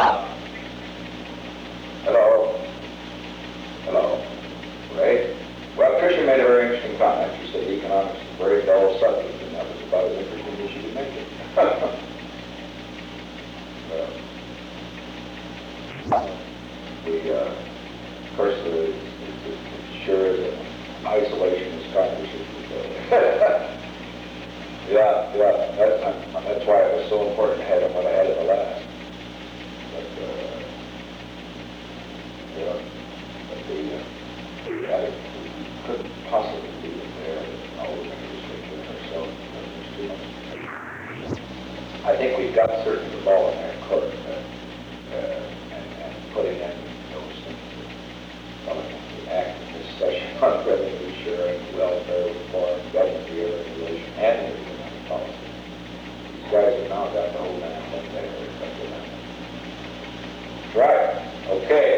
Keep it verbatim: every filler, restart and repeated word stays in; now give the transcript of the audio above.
Hello? Hello? Ray? Well, Tricia made a very interesting comment. She said economics is a very dull subject, and that was about as interesting as she could make it. Well, the, uh, of course, the, the, the, sure that isolationist conversation. Yeah, yeah, that's, that's why it was so important to have what I had in the last. But, uh, yeah, but the, uh, yeah, it couldn't possibly be in there. All we're going to do is take care of ourselves. There's too much. I think we've got certainly the ball in our court, uh, uh, and, and putting in those things that well, the act in this session on revenue sharing, welfare reform, government reorganization, and the economic policy. These guys have now got the whole damn thing there. Right. Okay.